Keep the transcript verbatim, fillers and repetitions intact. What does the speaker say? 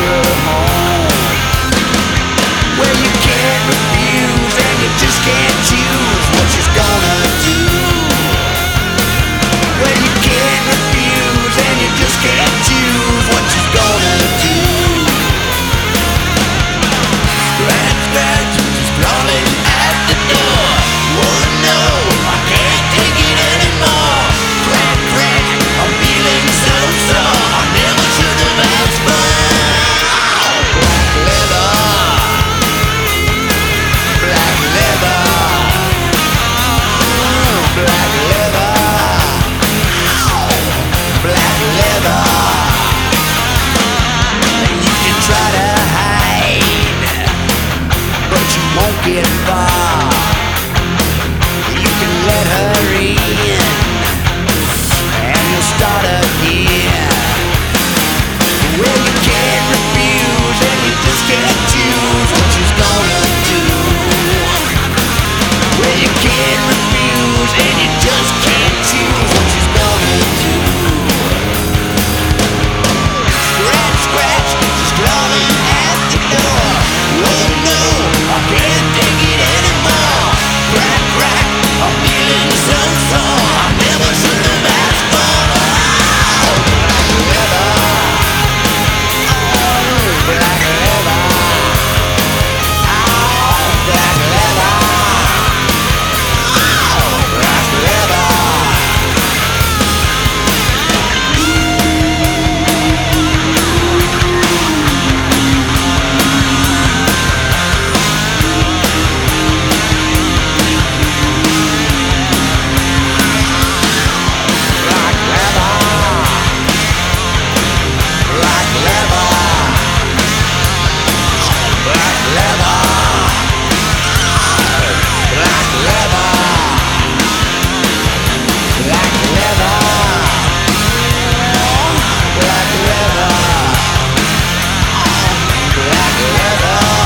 her home, where you can't refuse and you just can't choose what she's gonna do. Where you can't refuse and you just can't choose what she's gonna do. Scratch, scratch, she's crawling at the door. Oh no, I can't take it anymore. Crack, crack, I'm feeling so sore. I never should have asked for black leather, black leather, black leather, black leather. You can try to hide, but you won't get far. You can let her in, and you'll start again. Well, you can't refuse, and you just can't choose what she's gonna do. Well, you can't refuse, and you just can't choose what she's gonna do. Scratch, scratch, she's crawling at the door. Oh no, I can't take it anymore. Crack, crack, I'm feeling so sore. I never should have asked for black leather, black leather, black leather, black leather. Black leather, black leather, black leather, black leather, black leather, black leather, black leather.